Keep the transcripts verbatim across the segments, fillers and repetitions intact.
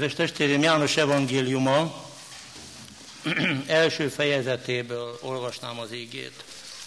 Kedves testvérem, János evangéliuma első fejezetéből olvasnám az igét.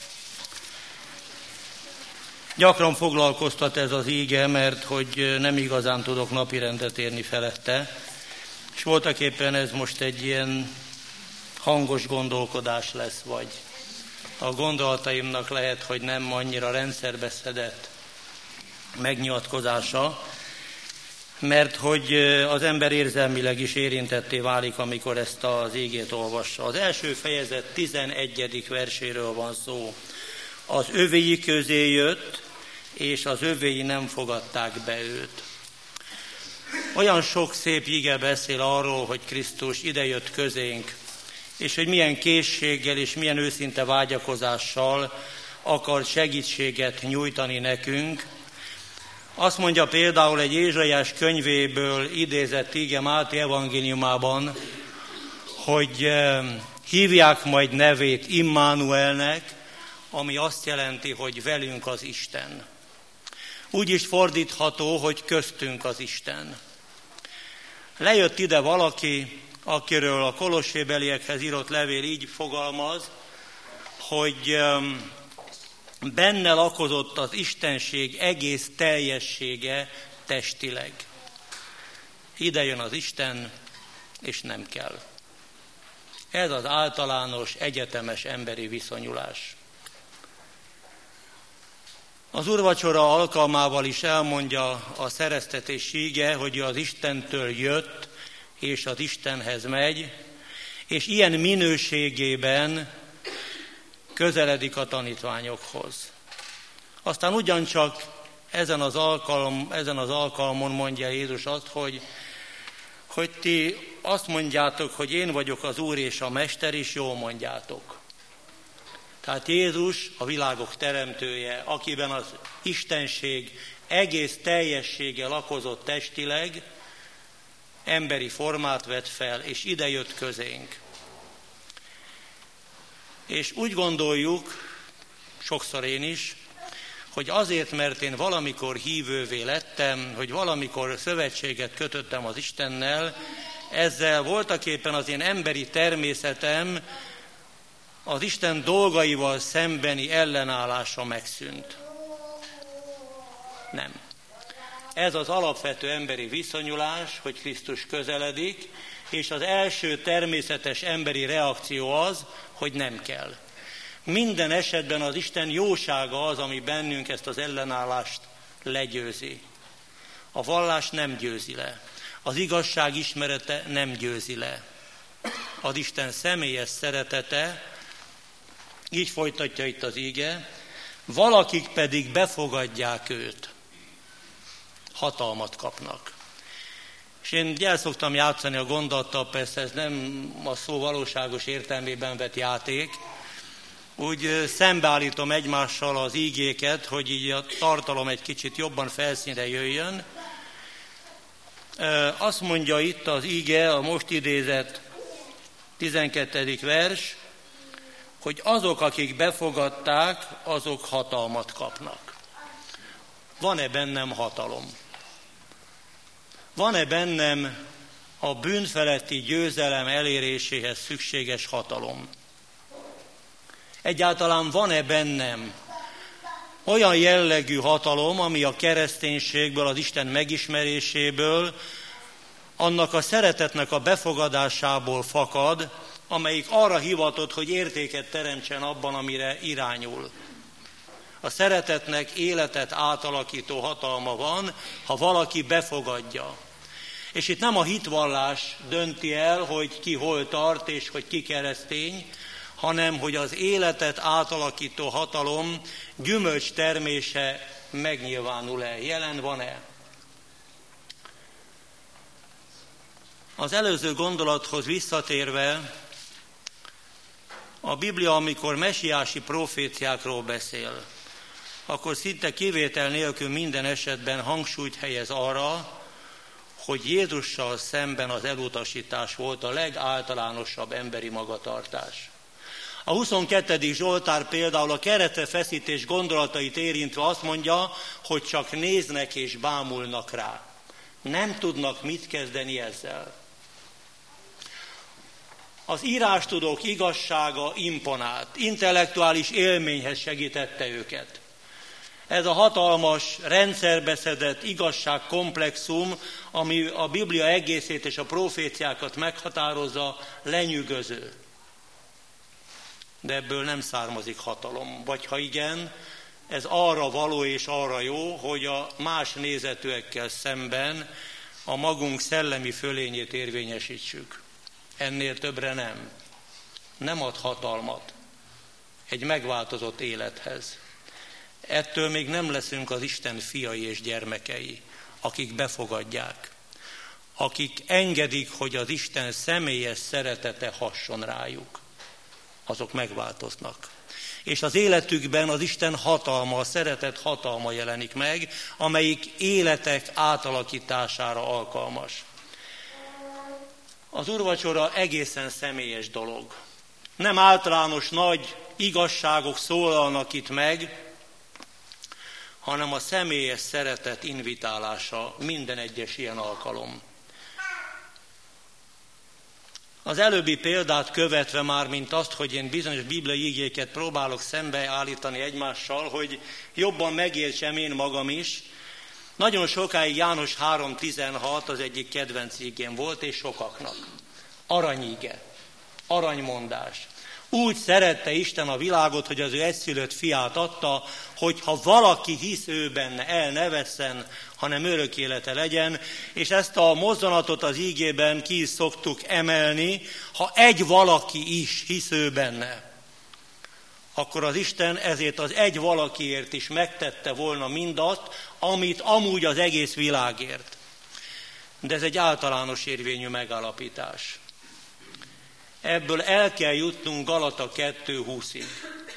Gyakran foglalkoztat ez az íge, mert hogy nem igazán tudok napirendet érni felette, és voltaképpen ez most egy ilyen hangos gondolkodás lesz, vagy a gondolataimnak lehet, hogy nem annyira rendszerbe szedett megnyilatkozása, mert hogy az ember érzelmileg is érintetté válik, amikor ezt az ígét olvassa. Az első fejezet tizenegyedik verséről van szó. Az övéi közé jött, és az övéi nem fogadták be őt. Olyan sok szép ige beszél arról, hogy Krisztus idejött közénk, és hogy milyen készséggel és milyen őszinte vágyakozással akar segítséget nyújtani nekünk. Azt mondja például egy Ézsaiás könyvéből idézett ige Máté evangéliumában, hogy hívják majd nevét Immanuelnek, ami azt jelenti, hogy velünk az Isten. Úgy is fordítható, hogy köztünk az Isten. Lejött ide valaki, akiről a kolossébeliekhez írott levél így fogalmaz, hogy benne lakozott az Istenség egész teljessége testileg. Ide jön az Isten, és nem kell. Ez az általános, egyetemes emberi viszonyulás. Az úrvacsora alkalmával is elmondja a szereztetés íge, hogy az Istentől jött, és az Istenhez megy, és ilyen minőségében közeledik a tanítványokhoz. Aztán ugyancsak ezen az, alkalom, ezen az alkalmon mondja Jézus azt, hogy, hogy ti azt mondjátok, hogy én vagyok az Úr és a Mester, és jól mondjátok. Tehát Jézus, a világok teremtője, akiben az Istenség egész teljessége lakozott testileg, emberi formát vett fel, és ide jött közénk. És úgy gondoljuk, sokszor én is, hogy azért, mert én valamikor hívővé lettem, hogy valamikor szövetséget kötöttem az Istennel, ezzel voltaképpen az én emberi természetem az Isten dolgaival szembeni ellenállása megszűnt. Nem. Ez az alapvető emberi viszonyulás, hogy Krisztus közeledik, és az első természetes emberi reakció az, hogy nem kell. Minden esetben az Isten jósága az, ami bennünk ezt az ellenállást legyőzi. A vallás nem győzi le. Az igazság ismerete nem győzi le. Az Isten személyes szeretete, így folytatja itt az íge, valakik pedig befogadják őt, hatalmat kapnak. És én el szoktam játszani a gondolattal, persze ez nem a szó valóságos értelmében vett játék, úgy szembeállítom egymással az ígéket, hogy így a tartalom egy kicsit jobban felszínre jöjjön. Azt mondja itt az íge, a most idézett tizenkettedik vers, hogy azok, akik befogadták, azok hatalmat kapnak. Van-e bennem hatalom? Van-e bennem a bűnfeletti győzelem eléréséhez szükséges hatalom? Egyáltalán van-e bennem olyan jellegű hatalom, ami a kereszténységből, az Isten megismeréséből, annak a szeretetnek a befogadásából fakad, amelyik arra hivatott, hogy értéket teremtsen abban, amire irányul. A szeretetnek életet átalakító hatalma van, ha valaki befogadja. És itt nem a hitvallás dönti el, hogy ki hol tart, és hogy ki keresztény, hanem hogy az életet átalakító hatalom gyümölcs termése megnyilvánul-e, jelen van-e. Az előző gondolathoz visszatérve, a Biblia, amikor mesiási proféciákról beszél, akkor szinte kivétel nélkül minden esetben hangsúlyt helyez arra, hogy Jézussal szemben az elutasítás volt a legáltalánosabb emberi magatartás. A huszonkettedik Zsoltár például a keretfeszítés gondolatait érintve azt mondja, hogy csak néznek és bámulnak rá. Nem tudnak mit kezdeni ezzel. Az írástudók igazsága imponált, intellektuális élményhez segítette őket. Ez a hatalmas, rendszerbeszedett igazságkomplexum, ami a Biblia egészét és a proféciákat meghatározza, lenyűgöző. De ebből nem származik hatalom. Vagy ha igen, ez arra való és arra jó, hogy a más nézetűekkel szemben a magunk szellemi fölényét érvényesítsük. Ennél többre nem. Nem ad hatalmat egy megváltozott élethez. Ettől még nem leszünk az Isten fiai és gyermekei, akik befogadják, akik engedik, hogy az Isten személyes szeretete hasson rájuk. Azok megváltoznak. És az életükben az Isten hatalma, a szeretet hatalma jelenik meg, amelyik életek átalakítására alkalmas. Az úrvacsora egészen személyes dolog. Nem általános nagy igazságok szólalnak itt meg, hanem a személyes szeretet invitálása minden egyes ilyen alkalom. Az előbbi példát követve már, mint azt, hogy én bizonyos bibliai igéket próbálok szembeállítani egymással, hogy jobban megértsem én magam is, nagyon sokáig János három tizenhat az egyik kedvenc igém volt, és sokaknak. Aranyige, aranymondás. Úgy szerette Isten a világot, hogy az ő egyszülött fiát adta, hogy ha valaki hisz ő benne, el ne vesszen, hanem örök élete legyen, és ezt a mozzanatot az ígében ki is szoktuk emelni, ha egy valaki is hisz ő benne, akkor az Isten ezért az egy valakiért is megtette volna mindazt, amit amúgy az egész világért. De ez egy általános érvényű megállapítás. Ebből el kell jutnunk Galata kettő húszig.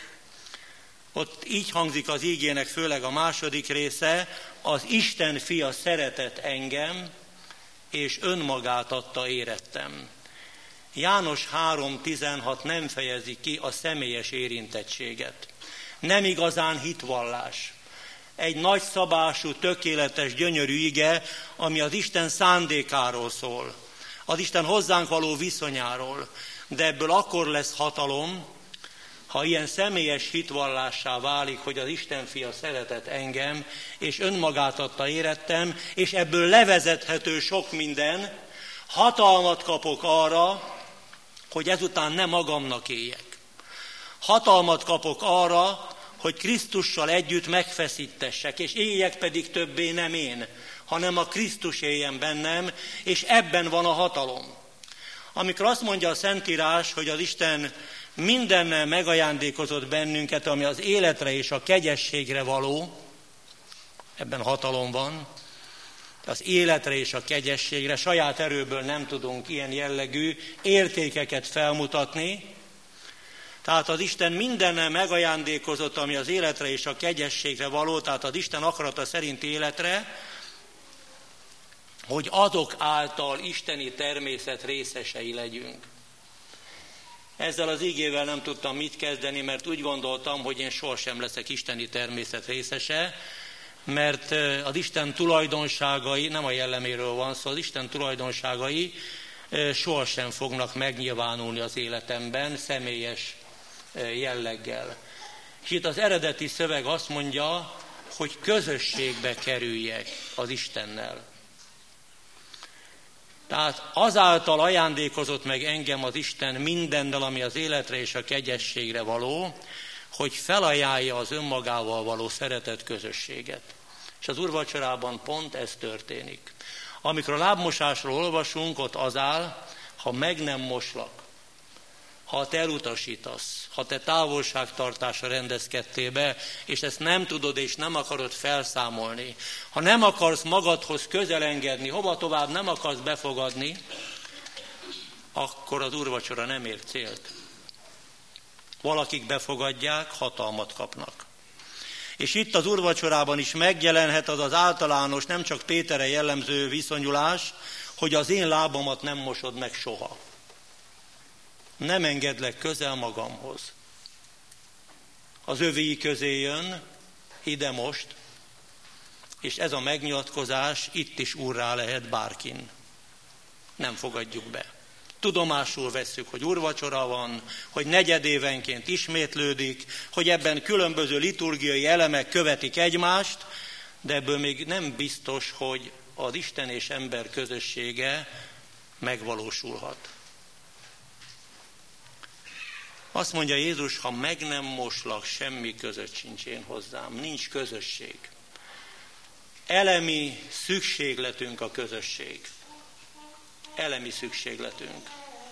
Ott így hangzik az ígének főleg a második része, az Isten fia szeretett engem, és önmagát adta érettem. János három tizenhat nem fejezi ki a személyes érintettséget. Nem igazán hitvallás. Egy nagyszabású, tökéletes, gyönyörű ige, ami az Isten szándékáról szól, az Isten hozzánk való viszonyáról, de ebből akkor lesz hatalom, ha ilyen személyes hitvallássá válik, hogy az Isten fia szeretett engem, és önmagát adta érettem, és ebből levezethető sok minden, hatalmat kapok arra, hogy ezután ne magamnak éljek. Hatalmat kapok arra, hogy Krisztussal együtt megfeszítessek, és éljek pedig többé nem én, hanem a Krisztus éljen bennem, és ebben van a hatalom. Amikor azt mondja a Szentírás, hogy az Isten mindennel megajándékozott bennünket, ami az életre és a kegyességre való, ebben hatalom van, az életre és a kegyességre, saját erőből nem tudunk ilyen jellegű értékeket felmutatni, tehát az Isten mindennel megajándékozott, ami az életre és a kegyességre való, tehát az Isten akarata szerint életre, hogy azok által isteni természet részesei legyünk. Ezzel az ígével nem tudtam mit kezdeni, mert úgy gondoltam, hogy én sohasem leszek isteni természet részese, mert az Isten tulajdonságai, nem a jelleméről van szó, az Isten tulajdonságai sohasem fognak megnyilvánulni az életemben személyes jelleggel. És itt az eredeti szöveg azt mondja, hogy közösségbe kerüljek az Istennel. Tehát azáltal ajándékozott meg engem az Isten mindennel, ami az életre és a kegyességre való, hogy felajánlja az önmagával való szeretet közösséget. És az úrvacsorában pont ez történik. Amikor a lábmosásról olvasunk, ott az áll, ha meg nem moslak, ha te elutasítasz, ha te távolságtartásra rendezkedtél be, és ezt nem tudod és nem akarod felszámolni, ha nem akarsz magadhoz közel engedni, hova tovább nem akarsz befogadni, akkor az úrvacsora nem ér célt. Valakik befogadják, hatalmat kapnak. És itt az úrvacsorában is megjelenhet az az általános, nem csak Péterre jellemző viszonyulás, hogy az én lábamat nem mosod meg soha. Nem engedlek közel magamhoz. Az övéi közé jön, ide most, És ez a megnyilatkozás itt is úrrá lehet bárkin. Nem fogadjuk be. Tudomásul vesszük, hogy úrvacsora van, hogy negyedévenként ismétlődik, hogy ebben különböző liturgiai elemek követik egymást, de ebből még nem biztos, hogy az Isten és ember közössége megvalósulhat. Azt mondja Jézus, ha meg nem moslak, semmi között sincs én hozzám, nincs közösség. Elemi szükségletünk a közösség. Elemi szükségletünk.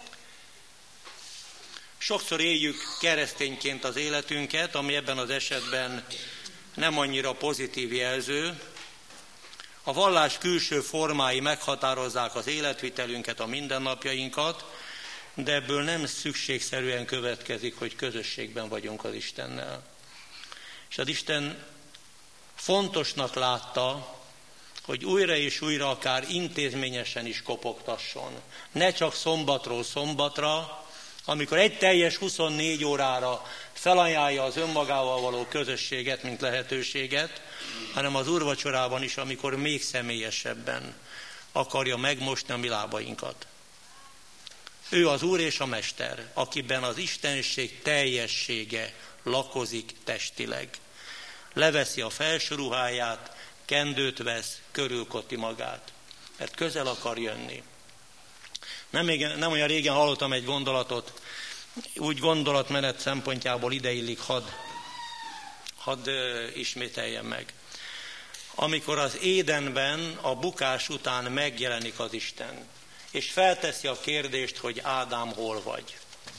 Sokszor éljük keresztényként az életünket, ami ebben az esetben nem annyira pozitív jelző. A vallás külső formái meghatározzák az életvitelünket, a mindennapjainkat, de ebből nem szükségszerűen következik, hogy közösségben vagyunk az Istennel. És az Isten fontosnak látta, hogy újra és újra akár intézményesen is kopogtasson. Ne csak szombatról szombatra, amikor egy teljes huszonnégy órára felajánlja az önmagával való közösséget, mint lehetőséget, hanem az úrvacsorában is, amikor még személyesebben akarja megmosni a mi lábainkat. Ő az Úr és a Mester, akiben az istenség teljessége lakozik testileg. Leveszi a felső ruháját, kendőt vesz, körülköti magát, mert közel akar jönni. Nem, nem olyan régen hallottam egy gondolatot, úgy gondolatmenet szempontjából ideillik, hadd had, ismételjem meg. Amikor az Édenben a bukás után megjelenik az Isten, és felteszi a kérdést, hogy Ádám, hol vagy?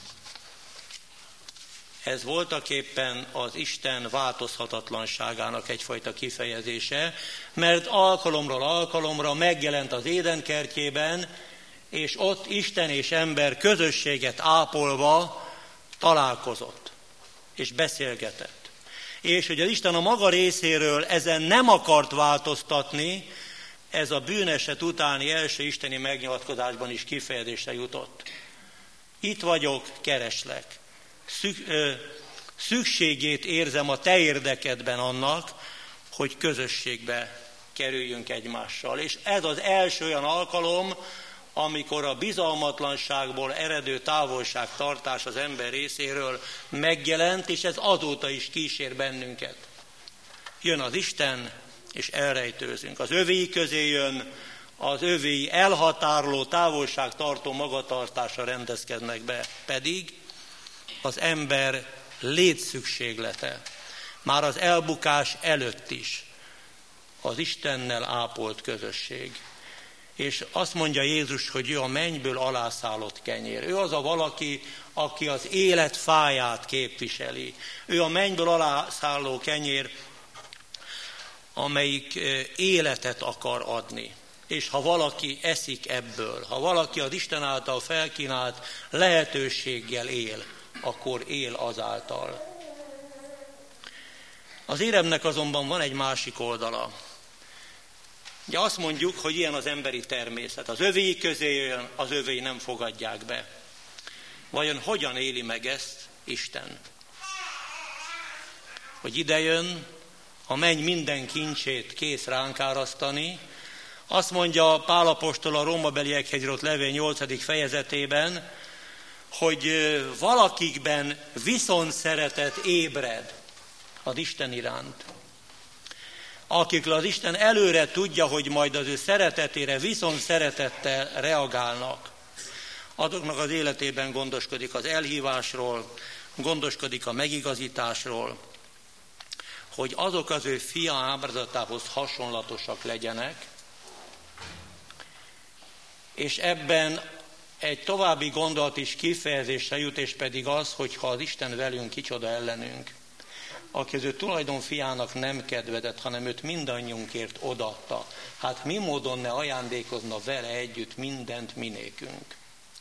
Ez voltaképpen az Isten változhatatlanságának egyfajta kifejezése, mert alkalomról alkalomra megjelent az Éden kertjében, és ott Isten és ember közösséget ápolva találkozott, és beszélgetett. És hogy az Isten a maga részéről ezen nem akart változtatni, ez a bűneset utáni első isteni megnyilatkozásban is kifejezésre jutott. Itt vagyok, kereslek. Szük, ö, szükségét érzem a te érdekedben annak, hogy közösségbe kerüljünk egymással. És ez az első olyan alkalom, amikor a bizalmatlanságból eredő távolságtartás az ember részéről megjelent, és ez azóta is kísér bennünket. Jön az Isten, és elrejtőzünk. Az övéi közé jön, az övéi elhatároló, távolságtartó magatartásra rendezkednek be. Pedig az ember létszükséglete, már az elbukás előtt is az Istennel ápolt közösség. És azt mondja Jézus, hogy ő a mennyből alászállott kenyér. Ő az a valaki, aki az élet fáját képviseli. Ő a mennyből alászálló kenyér, amelyik életet akar adni. És ha valaki eszik ebből, ha valaki az Isten által felkínált lehetőséggel él, akkor él azáltal. Az éremnek azonban van egy másik oldala. Ugye azt mondjuk, hogy ilyen az emberi természet. Az övéi közé jön, az övéi nem fogadják be. Vajon hogyan éli meg ezt Isten? Hogy idejön, a menny minden kincsét kész ránk árasztani. Azt mondja Pál apostol a Rómabeliekhez írott levél nyolcadik fejezetében, hogy valakikben viszont szeretet ébred az Isten iránt. Akikről az Isten előre tudja, hogy majd az ő szeretetére viszont szeretettel reagálnak. Azoknak az életében gondoskodik az elhívásról, gondoskodik a megigazításról, hogy azok az ő fia ábrázatához hasonlatosak legyenek, és ebben egy további gondolat is kifejezésre jut, és pedig az, hogy ha az Isten velünk, kicsoda ellenünk, aki az ő tulajdon fiának nem kedvedett, hanem őt mindannyiunkért odaadta, hát mi módon ne ajándékozna vele együtt mindent minékünk.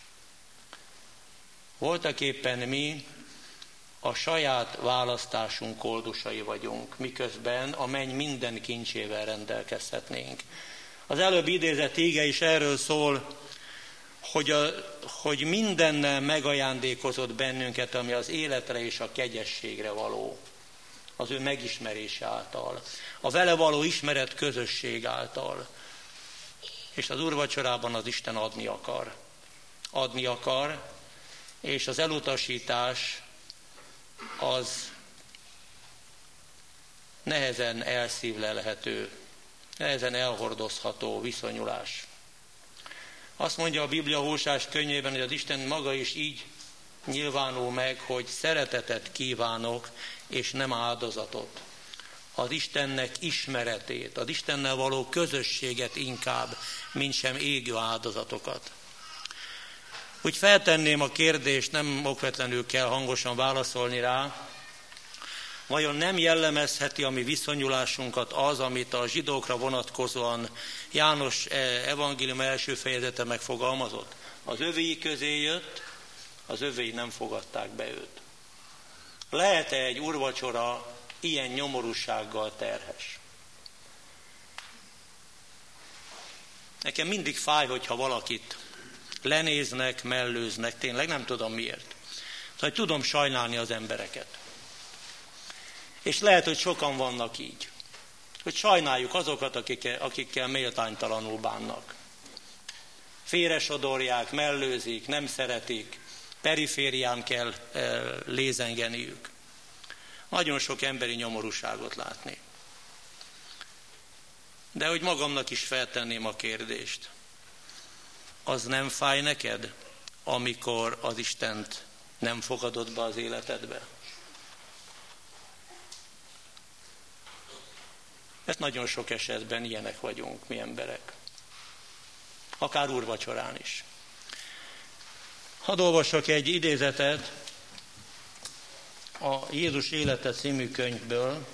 Voltaképpen mi a saját választásunk koldusai vagyunk, miközben a menny minden kincsével rendelkezhetnénk. Az előbb idézett íge is erről szól, hogy, a, hogy mindennel megajándékozott bennünket, ami az életre és a kegyességre való. az ő megismerése által, a vele való ismeret közösség által. És az úrvacsorában az Isten adni akar. Adni akar, és az elutasítás az nehezen elszívlelhető, nehezen elhordozható viszonyulás. Azt mondja a Biblia Hósás könyvében, hogy az Isten maga is így nyilvánul meg, hogy szeretetet kívánok, és nem áldozatot. Az Istennek ismeretét, az Istennel való közösséget inkább, mint sem égő áldozatokat. Úgy feltenném a kérdést, nem okvetlenül kell hangosan válaszolni rá, vajon nem jellemezheti a mi viszonyulásunkat az, amit a zsidókra vonatkozóan János evangélium első fejezete megfogalmazott? Az övéi közé jött, az övéi nem fogadták be őt. Lehet-e egy úrvacsora ilyen nyomorúsággal terhes? Nekem mindig fáj, hogyha valakit lenéznek, mellőznek, tényleg nem tudom miért. Szóval tudom sajnálni az embereket. És lehet, hogy sokan vannak így. Hogy sajnáljuk azokat, akikkel, akikkel méltánytalanul bánnak. Félresodorják, mellőzik, nem szeretik, periférián kell e, lézengeniük. Nagyon sok emberi nyomorúságot látni. De hogy magamnak is feltenném a kérdést. Az nem fáj neked, amikor az Istent nem fogadod be az életedbe? Mert nagyon sok esetben ilyenek vagyunk, mi emberek. Akár úrvacsorán is. Hadd olvassak egy idézetet a Jézus élete című könyvből,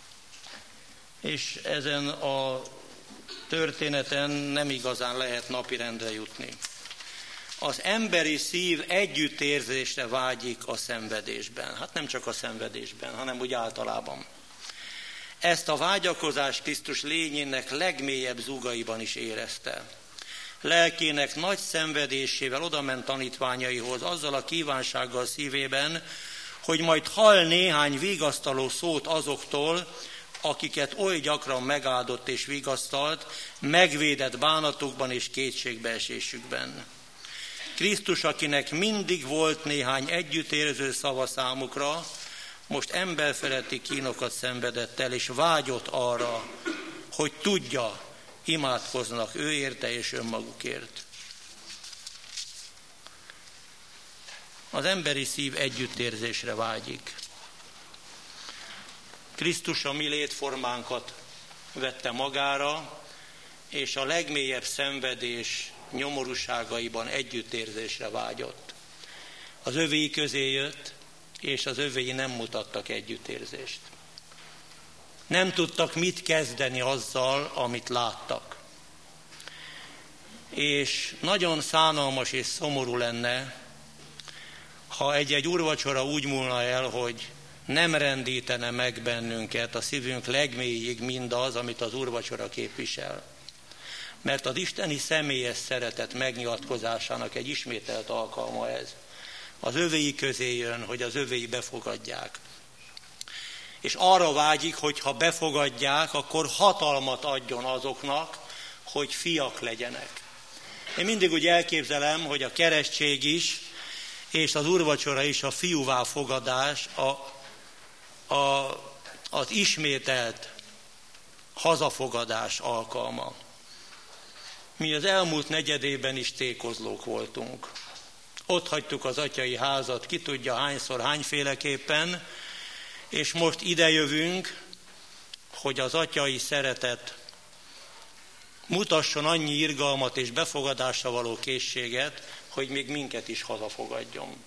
és ezen a történeten nem igazán lehet napirendre jutni. Az emberi szív együttérzésre vágyik a szenvedésben. Hát nem csak a szenvedésben, hanem úgy általában. Ezt a vágyakozás Krisztus lényének legmélyebb zugaiban is érezte. Lelkének nagy szenvedésével odament tanítványaihoz, azzal a kívánsággal szívében, hogy majd hall néhány vigasztaló szót azoktól, akiket oly gyakran megáldott és vigasztalt, megvédett bánatukban és kétségbeesésükben. Krisztus, akinek mindig volt néhány együttérző szava számukra, most emberfeletti kínokat szenvedett el, és vágyott arra, hogy tudja, imádkoznak ő érte és önmagukért. Az emberi szív együttérzésre vágyik. Krisztus a mi létformánkat vette magára, és a legmélyebb szenvedés nyomorúságaiban együttérzésre vágyott. Az övéi közé jött, és az övéi nem mutattak együttérzést. Nem tudtak mit kezdeni azzal, amit láttak. És nagyon szánalmas és szomorú lenne, ha egy-egy úrvacsora úgy múlna el, hogy nem rendítene meg bennünket a szívünk legmélyig mindaz, amit az úrvacsora képvisel. Mert az isteni személyes szeretet megnyilatkozásának egy ismételt alkalma ez. Az övéi közé jön, hogy az övéi befogadják. És arra vágyik, hogy ha befogadják, akkor hatalmat adjon azoknak, hogy fiak legyenek. Én mindig úgy elképzelem, hogy a keresztség is, és az úrvacsora is a fiúvá fogadás, a, a, az ismételt hazafogadás alkalma. Mi az elmúlt negyedében is tékozlók voltunk. Ott hagytuk az atyai házat, ki tudja hányszor, hányféleképpen, és most idejövünk, hogy az atyai szeretet mutasson annyi irgalmat és befogadásra való készséget, hogy még minket is hazafogadjon.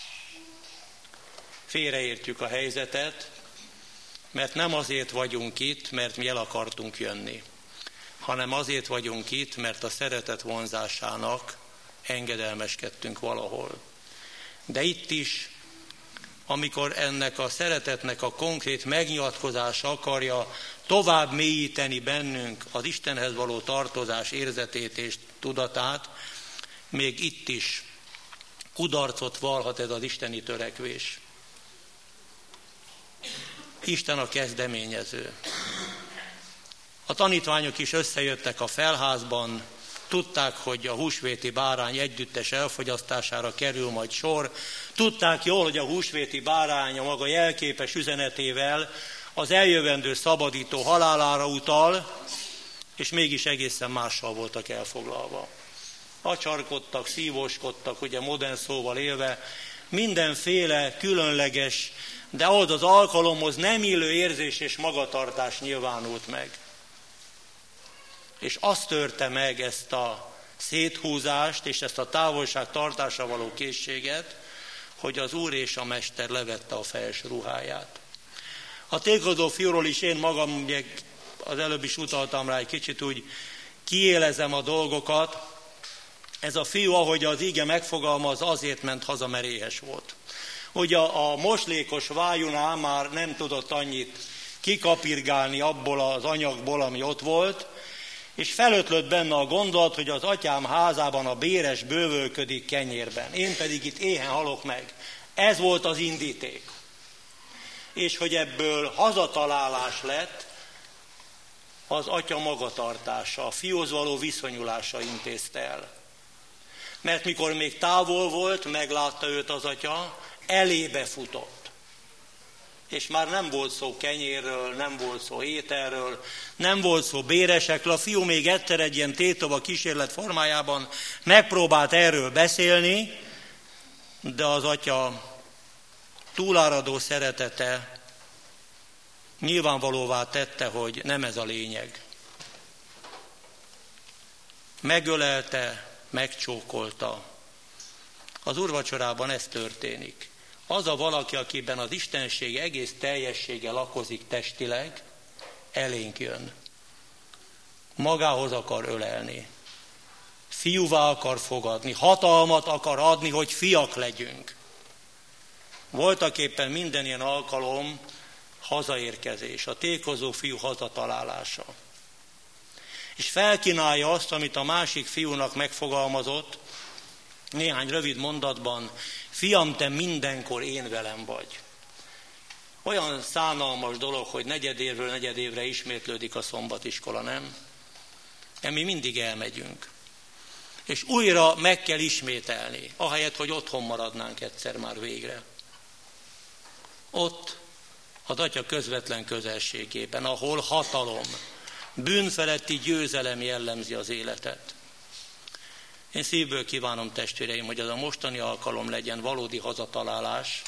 Félreértjük a helyzetet, mert nem azért vagyunk itt, mert mi el akartunk jönni, hanem azért vagyunk itt, mert a szeretet vonzásának engedelmeskedtünk valahol. De itt is, amikor ennek a szeretetnek a konkrét megnyilatkozása akarja tovább mélyíteni bennünk az Istenhez való tartozás érzetét és tudatát, még itt is kudarcot vallhat ez az isteni törekvés. Isten a kezdeményező. A tanítványok is összejöttek a felházban, tudták, hogy a húsvéti bárány együttes elfogyasztására kerül majd sor, tudták jól, hogy a húsvéti bárány a maga jelképes üzenetével az eljövendő szabadító halálára utal, és mégis egészen mással voltak elfoglalva. Acsarkodtak, szívóskodtak, ugye modern szóval élve, mindenféle különleges, de ahhoz az alkalomhoz nem illő érzés és magatartás nyilvánult meg. És azt törte meg ezt a széthúzást és ezt a távolságtartásra való készséget, hogy az Úr és a Mester levette a fejes ruháját. A tékozó fiúról is én magam, ugye az előbb is utaltam rá, egy kicsit úgy kiélezem a dolgokat. Ez a fiú, ahogy az ige megfogalmaz, azért ment haza, mert éhes volt. Ugye a moslékos vájunál már nem tudott annyit kikapirgálni abból az anyagból, ami ott volt, és felötlött benne a gondolat, hogy az atyám házában a béres bővölködik kenyérben, én pedig itt éhen halok meg. Ez volt az indíték. És hogy ebből hazatalálás lett, az atya magatartása, a fiúhoz való viszonyulása intézte el. Mert mikor még távol volt, meglátta őt az atya, elébe futott. És már nem volt szó kenyérről, nem volt szó ételről, nem volt szó béresekről. A fiú még egyszer egy ilyen tétova kísérlet formájában megpróbált erről beszélni, de az atya túláradó szeretete nyilvánvalóvá tette, hogy nem ez a lényeg. Megölelte, megcsókolta. Az úrvacsorában ez történik. Az a valaki, akiben az istenség egész teljessége lakozik testileg, elénk jön. Magához akar ölelni. Fiúvá akar fogadni. Hatalmat akar adni, hogy fiak legyünk. Voltak éppen minden ilyen alkalom hazaérkezés, a tékozó fiú hazatalálása. És felkínálja azt, amit a másik fiúnak megfogalmazott, néhány rövid mondatban: fiam, te mindenkor én velem vagy. Olyan szánalmas dolog, hogy negyedévről negyedévre ismétlődik a szombatiskola, nem? De mi mindig elmegyünk. És újra meg kell ismételni, ahelyett, hogy otthon maradnánk egyszer már végre. Ott az atya közvetlen közelségében, ahol hatalom, bűnfeletti győzelem jellemzi az életet. Én szívből kívánom, testvéreim, hogy ez a mostani alkalom legyen valódi hazatalálás,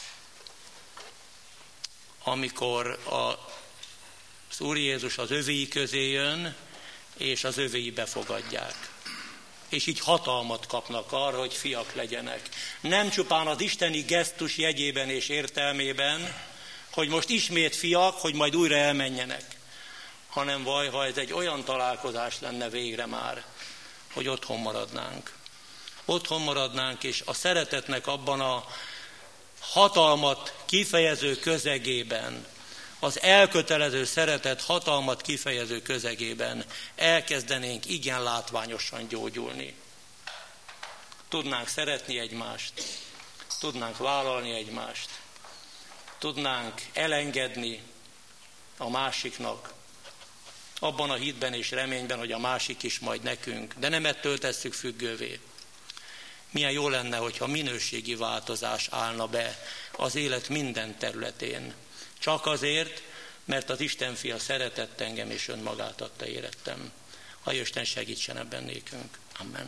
amikor az Úr Jézus az övéi közé jön, és az övéi befogadják. És így hatalmat kapnak arra, hogy fiak legyenek. Nem csupán az isteni gesztus jegyében és értelmében, hogy most ismét fiak, hogy majd újra elmenjenek, hanem vaj, ha ez egy olyan találkozás lenne végre már, hogy otthon maradnánk. Otthon maradnánk, és a szeretetnek abban a hatalmat kifejező közegében, az elkötelező szeretet hatalmat kifejező közegében elkezdenénk igen látványosan gyógyulni. Tudnánk szeretni egymást, tudnánk vállalni egymást, tudnánk elengedni a másiknak, abban a hitben és reményben, hogy a másik is majd nekünk, de nem ettől tesszük függővé. Milyen jó lenne, hogyha minőségi változás állna be az élet minden területén. Csak azért, mert az Isten fia szeretett engem és önmagát adta érettem. A Isten segítsen ebben nékünk. Amen.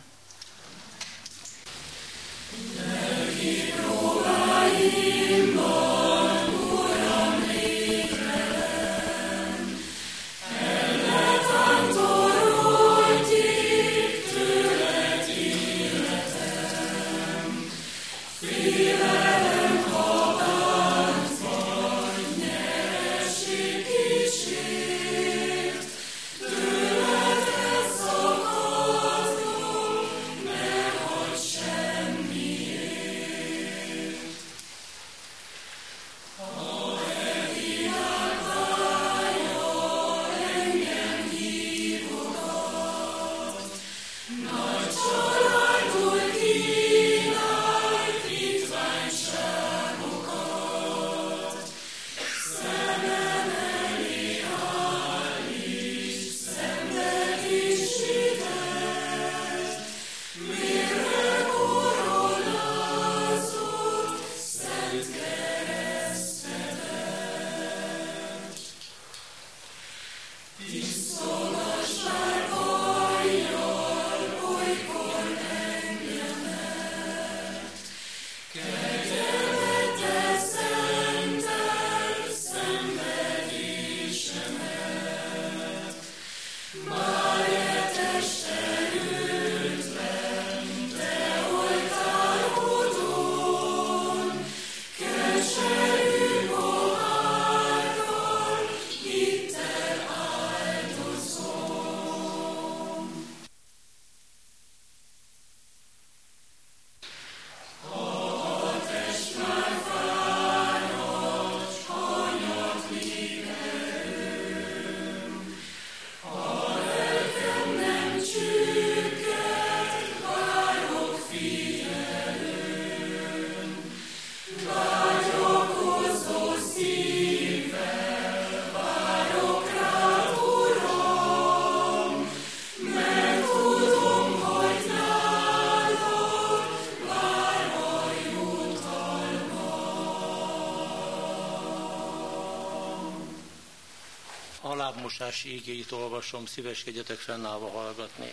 lábmosás ígéit olvasom, szíveskedjetek fennállva hallgatni.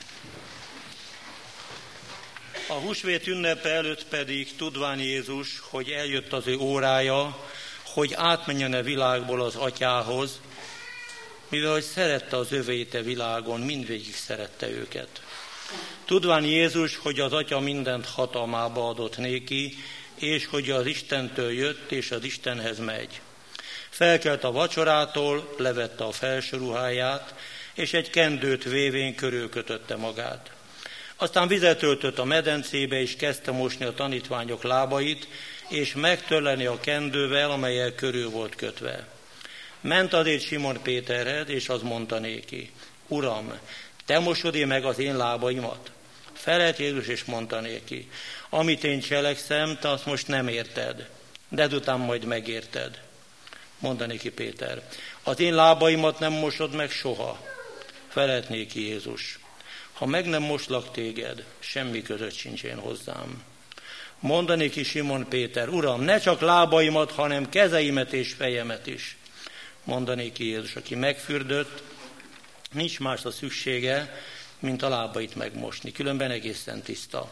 A húsvét ünnepe előtt pedig tudván Jézus, hogy eljött az ő órája, hogy átmenjen a világból az atyához, mivel hogy szerette az övéit a világon, mindvégig szerette őket. Tudván Jézus, hogy az atya mindent hatalmába adott néki, és hogy az Istentől jött, és az Istenhez megy. Felkelt a vacsorától, levette a felső ruháját, és egy kendőt vévén körülkötötte magát. Aztán vizet öltött a medencébe, és kezdte mosni a tanítványok lábait, és megtörleni a kendővel, amellyel körül volt kötve. Ment azért Simon Péterhez, és az mondta néki: Uram, te mosod meg az én lábaimat? Felelt Jézus, és mondta néki: Amit én cselekszem, te azt most nem érted, de után majd megérted. Mondta néki Péter: Az én lábaimat nem mosod meg soha. Felelt néki Jézus: Ha meg nem moslak téged, semmi között sincs én hozzám. Mondta néki Simon Péter: Uram, ne csak lábaimat, hanem kezeimet és fejemet is. Mondta néki Jézus: Aki megfürdött, nincs másra szüksége, mint a lábait megmosni, különben egészen tiszta.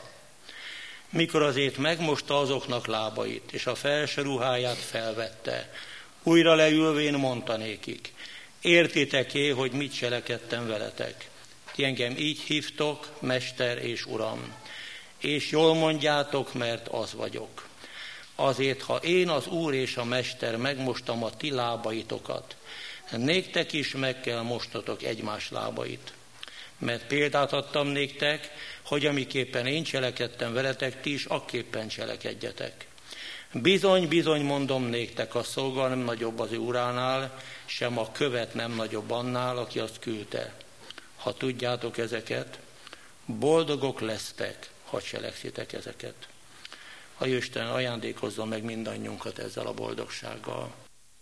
Mikor azért megmosta azoknak lábait, és a felső ruháját felvette, újra leülvén mondta nékik: Értitek-é, hogy mit cselekedtem veletek? Ti engem így hívtok, Mester és Uram, és jól mondjátok, mert az vagyok. Azért, ha én, az Úr és a Mester, megmostam a ti lábaitokat, néktek is meg kell mostatok egymás lábait. Mert példát adtam néktek, hogy amiképpen én cselekedtem veletek, ti is akképpen cselekedjetek. Bizony, bizony mondom néktek, a szolga nem nagyobb az ő uránál, sem a követ nem nagyobb annál, aki azt küldte. Ha tudjátok ezeket, boldogok lesztek, ha cselekszitek ezeket. A Isten ajándékozzon meg mindannyiunkat ezzel a boldogsággal.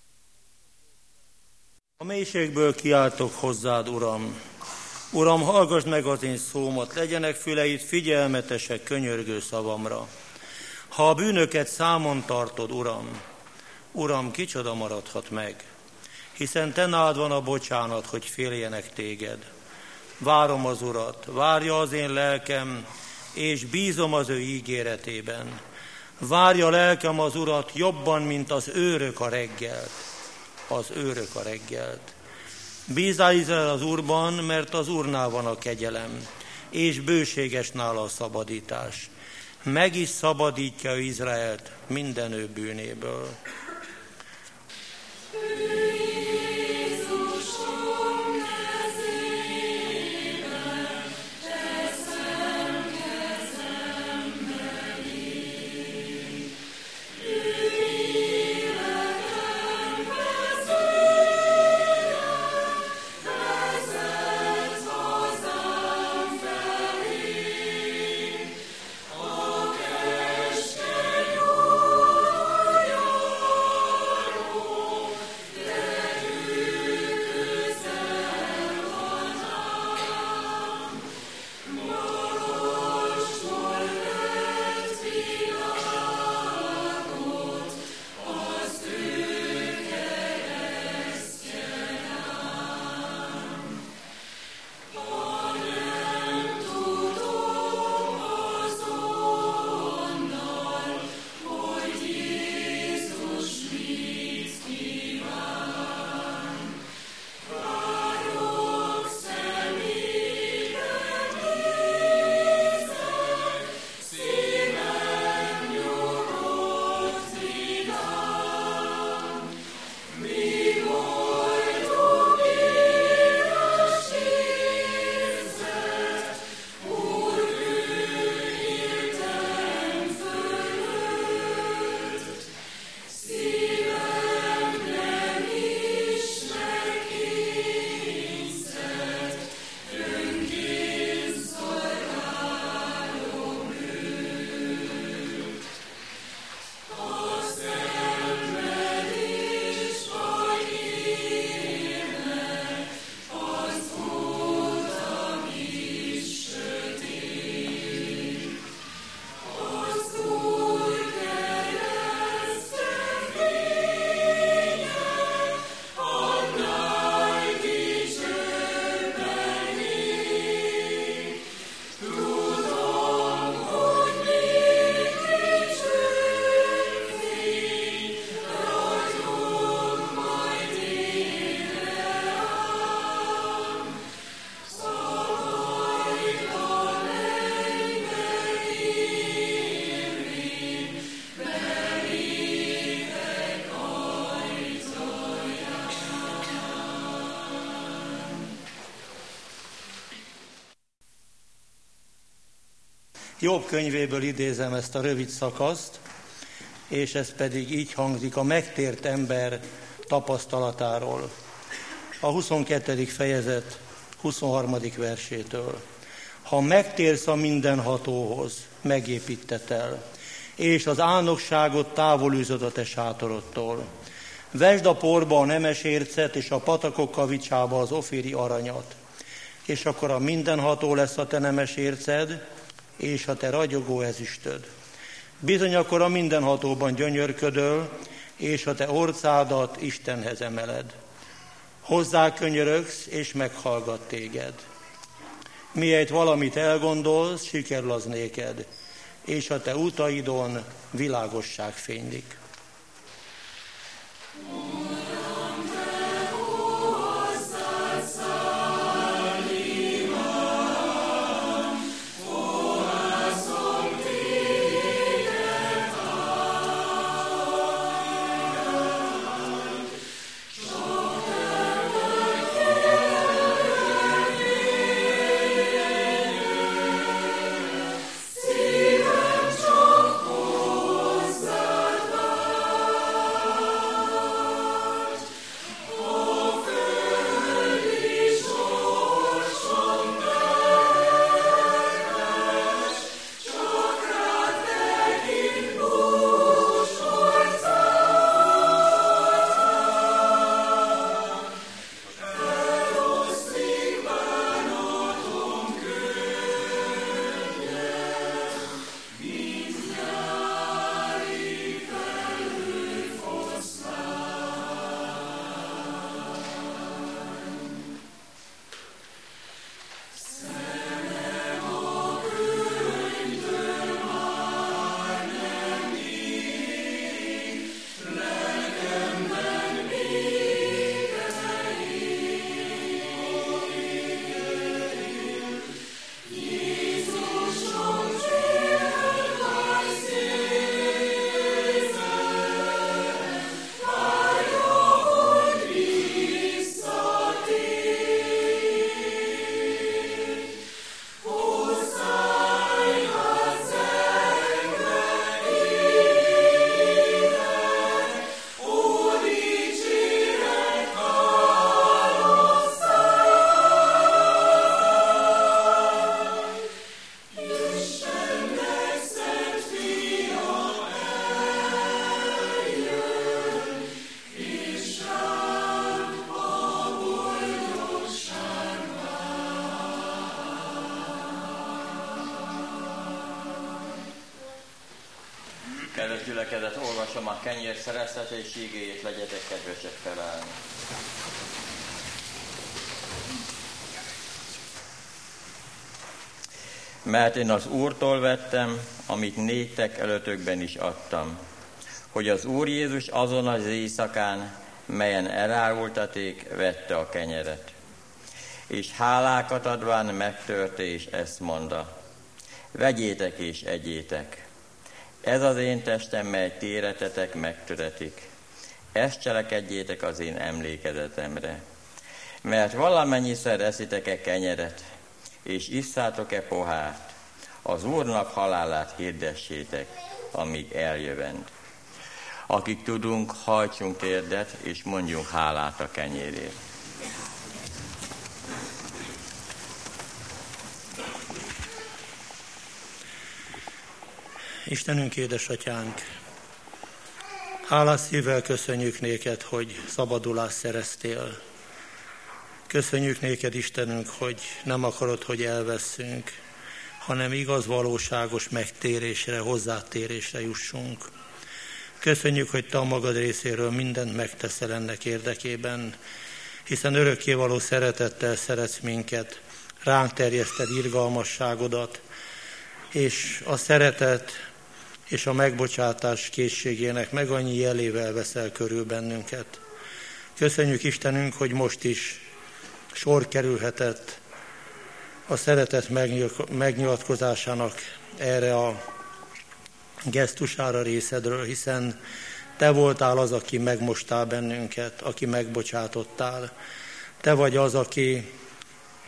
A mélységből kiáltok hozzád, Uram. Uram, hallgass meg az én szómat, legyenek füleid figyelmetesek könyörgő szavamra. Ha a bűnöket számon tartod, Uram, Uram, kicsoda maradhat meg, hiszen te nálad van a bocsánat, hogy féljenek téged. Várom az Urat, várja az én lelkem, és bízom az ő ígéretében. Várja lelkem az Urat jobban, mint az őrök a reggelt. Az őrök a reggelt. Bízzál Izrael az Úrban, mert az Úrnál van a kegyelem, és bőséges nála a szabadítás. Meg is szabadítja Izraelt minden ő bűnéből. Oh Jobb könyvéből idézem ezt a rövid szakaszt, és ez pedig így hangzik a megtért ember tapasztalatáról. A huszonkettedik fejezet huszonharmadik versétől. Ha megtérsz a mindenhatóhoz, megépítetel, és az álnokságot távolűzöd a te sátorodtól. Vesd a porba a nemes ércet, és a patakok kavicsába az ofíri aranyat. És akkor a mindenható lesz a te nemes érced, és a te ragyogó ezüstöd. Bizony akkor a mindenhatóban gyönyörködöl, és a te orcádat Istenhez emeled. Hozzá könyörögsz, és meghallgat téged. Miért valamit elgondolsz, sikerül az néked, és a te utaidon világosság fénylik. Kedves gyülekezet, olvasom a kenyér szereztetés igéjét, legyetek kedvesek felállni. Mert én az Úrtól vettem, amit néktek előtökben is adtam, hogy az Úr Jézus azon az éjszakán, melyen elárultaték, vette a kenyeret. És hálákat adván megtörte, és ezt mondta: vegyétek és egyétek. Ez az én testem, mely ti életetek megtöretik. Ezt cselekedjétek az én emlékezetemre. Mert valamennyiszer eszitek-e kenyeret, és isszátok-e pohárt, az Úrnak halálát hirdessétek, amíg eljövend. Akik tudunk, hajtsunk térdet, és mondjunk hálát a kenyérért. Istenünk, édesatyánk, hálás szívvel köszönjük néked, hogy szabadulást szereztél. Köszönjük néked, Istenünk, hogy nem akarod, hogy elveszünk, hanem igaz, valóságos megtérésre, hozzátérésre jussunk. Köszönjük, hogy te a magad részéről mindent megteszel ennek érdekében, hiszen örökkévaló szeretettel szeretsz minket, ránk terjeszted irgalmasságodat, és a szeretet és a megbocsátás készségének meg annyi jelével veszel körül bennünket. Köszönjük, Istenünk, hogy most is sor kerülhetett a szeretet megnyilatkozásának erre a gesztusára részedről, hiszen te voltál az, aki megmostál bennünket, aki megbocsátottál. Te vagy az, aki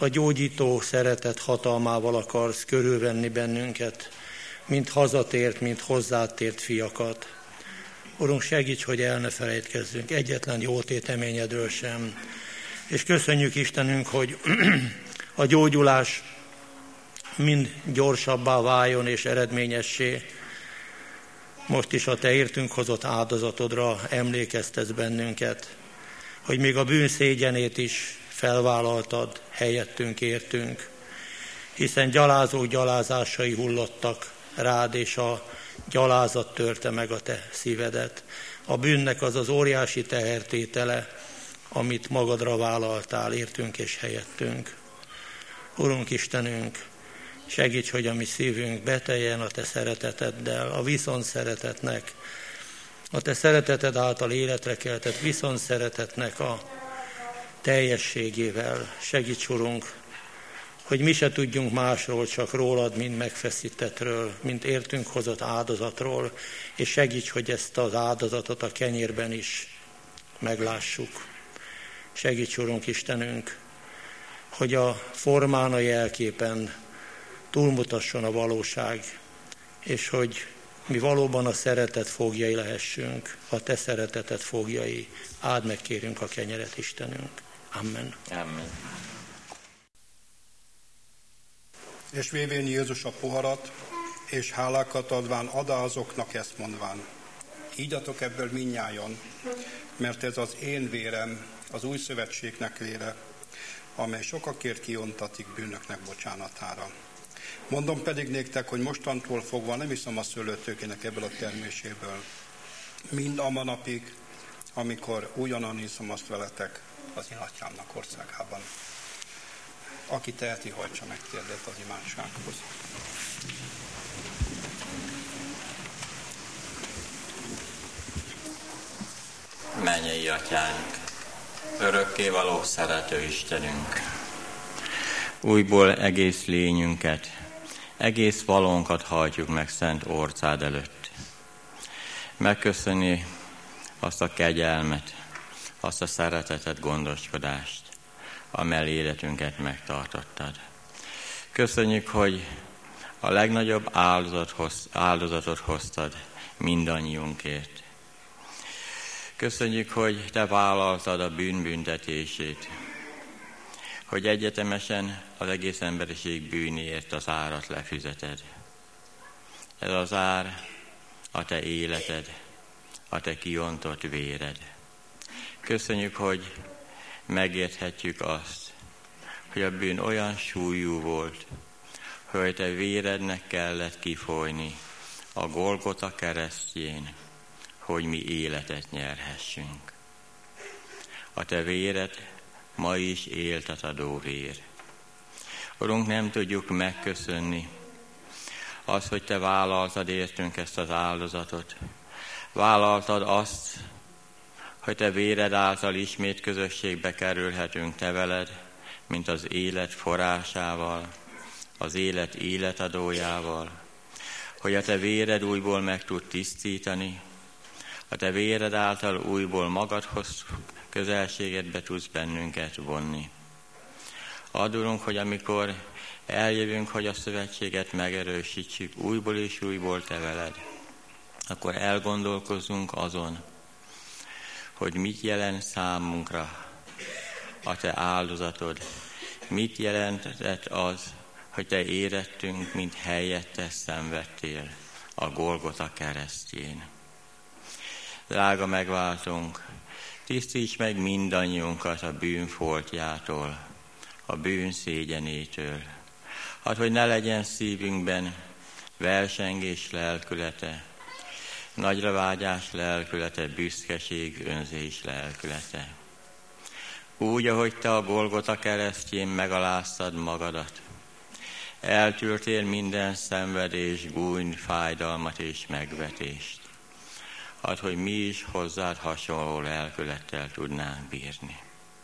a gyógyító szeretet hatalmával akarsz körülvenni bennünket, mint hazatért, mint hozzátért fiakat. Urunk, segíts, hogy el ne felejtkezzünk egyetlen jó téteményedről sem. És köszönjük Istenünk, hogy a gyógyulás mind gyorsabbá váljon és eredményessé. Most is a Te értünk hozott áldozatodra emlékeztetsz bennünket, hogy még a bűn szégyenét is felvállaltad, helyettünk értünk, hiszen gyalázók gyalázásai hullottak rád, és a gyalázat törte meg a te szívedet. A bűnnek az az óriási tehertétele, amit magadra vállaltál, értünk és helyettünk. Urunk Istenünk, segíts, hogy a mi szívünk beteljen a te szereteteddel, a viszont szeretetnek, a te szereteted által életre keltett viszont szeretetnek a teljességével. Segíts, Urunk, hogy mi se tudjunk másról, csak rólad, mint megfeszítettről, mint értünk hozott áldozatról, és segíts, hogy ezt az áldozatot a kenyérben is meglássuk. Segíts, Urunk Istenünk, hogy a formán, a jelképen túlmutasson a valóság, és hogy mi valóban a szeretet fogjai lehessünk, a te szereteted fogjai. Áld meg, kérünk, a kenyeret, Istenünk. Amen. Amen. És vévén Jézus a poharat, és hálákat adván adá azoknak, ezt mondván: ígyatok ebből mindnyájan, mert ez az én vérem, az új szövetségnek vére, amely sokakért kiontatik bűnöknek bocsánatára. Mondom pedig néktek, hogy mostantól fogva nem iszom a szőlőtőkének ebből a terméséből, mind a napig, amikor újonnan iszom azt veletek az én atyámnak országában. Aki teheti, hajtsa meg térdet az imádsághoz. Mennyei Atyánk, örökkévaló szerető Istenünk, újból egész lényünket, egész valónkat hajtjuk meg szent orcád előtt. Megköszönni azt a kegyelmet, azt a szeretetet, gondoskodást, amely életünket megtartottad. Köszönjük, hogy a legnagyobb áldozatot hoztad mindannyiunkért. Köszönjük, hogy te vállaltad a bűn büntetését, hogy egyetemesen az egész emberiség bűnéért az árat lefizeted. Ez az ár a te életed, a te kiontott véred. Köszönjük, hogy megérthetjük azt, hogy a bűn olyan súlyú volt, hogy te vérednek kellett kifolyni a Golgota keresztjén, hogy mi életet nyerhessünk. A te véred ma is éltetadó vér. Urunk, nem tudjuk megköszönni azt, hogy te vállaltad értünk ezt az áldozatot. Vállaltad azt, hogy te véred által ismét közösségbe kerülhetünk te veled, mint az élet forrásával, az élet életadójával, hogy a te véred újból meg tud tisztítani, a te véred által újból magadhoz közelségedbe tudsz bennünket vonni. Add, Urunk, hogy amikor eljövünk, hogy a szövetséget megerősítsük újból és újból te veled, akkor elgondolkozzunk azon, hogy mit jelent számunkra a te áldozatod, mit jelentett az, hogy te érettünk, mint helyette szenvedtél a Golgota keresztjén. Drága megváltunk, tisztíts meg mindannyiunkat a bűn foltjától, a bűn szégyenétől. Hadd, hogy ne legyen szívünkben versengés lelkülete, nagyra vágyás lelkülete, büszkeség, önzés lelkülete. Úgy, ahogy te a Golgota keresztjén megaláztad magadat, eltűrtél minden szenvedés, gúny, fájdalmat és megvetést. Hadd, hogy mi is hozzád hasonló lelkülettel tudnánk bírni.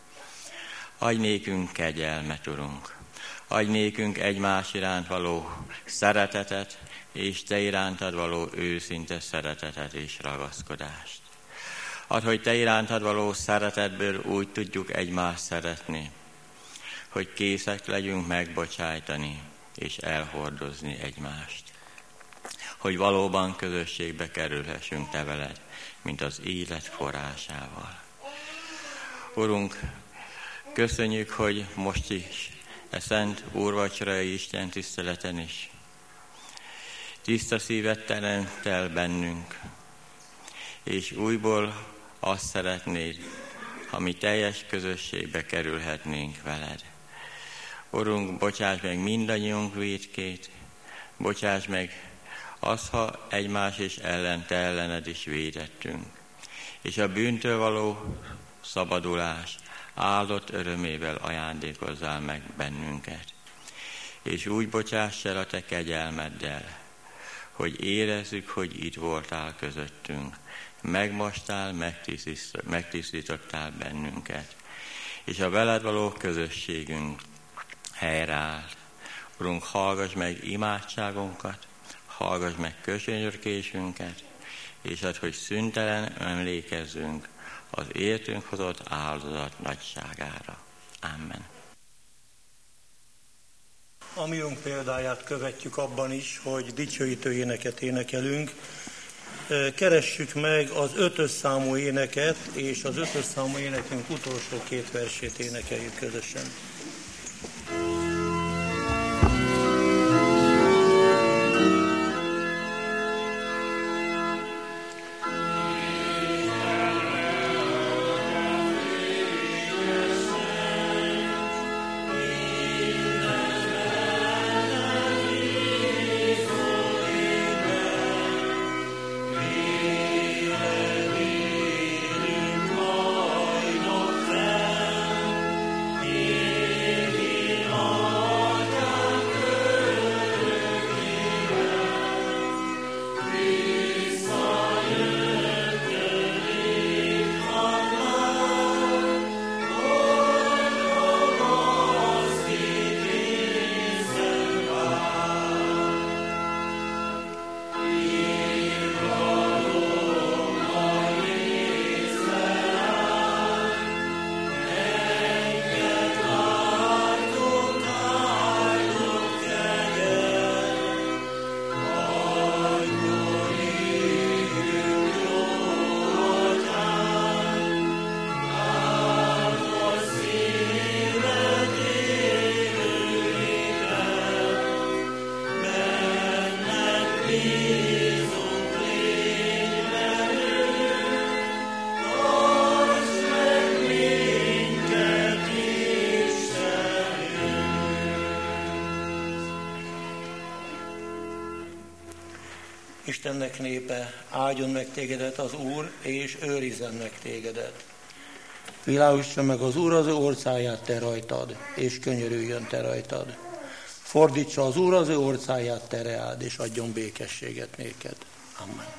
Adj nékünk kegyelmet, Urunk! Adj nékünk egymás iránt való szeretetet, és te irántad való őszinte szeretetet és ragaszkodást. Add, hogy te irántad való szeretetből úgy tudjuk egymást szeretni, hogy készek legyünk megbocsájtani és elhordozni egymást. Hogy valóban közösségbe kerülhessünk te veled, mint az élet forrásával. Urunk, köszönjük, hogy most is e szent úrvacsorai Isten tiszteleten is tiszta szívet teremtel bennünk, és újból azt szeretnéd, ha mi teljes közösségbe kerülhetnénk veled. Urunk, bocsáss meg mindannyiunk vétkét, bocsáss meg azt, ha egymás és ellen te ellened is védettünk, és a bűntől való szabadulás áldott örömével ajándékozzál meg bennünket. És úgy bocsáss el a te kegyelmeddel, hogy érezzük, hogy itt voltál közöttünk, megmostál, megtisztítottál bennünket, és a veled való közösségünk helyreállt. Urunk, hallgass meg imádságunkat, hallgass meg köszönjörkésünket, és add, hogy szüntelen emlékezzünk az értünk hozott áldozat nagyságára. Amen. A miunk példáját követjük abban is, hogy dicsőítő éneket énekelünk. Keressük meg az ötös számú éneket, és az ötös számú énekünk utolsó két versét énekeljük közösen. Istennek népe, áldjon meg tégedet az Úr, és őrizzen meg tégedet. Világítsa meg az Úr az ő orcáját te rajtad, és könyörüljön te rajtad. Fordítsa az Úr az ő orcáját te reád, és adjon békességet néked. Amen.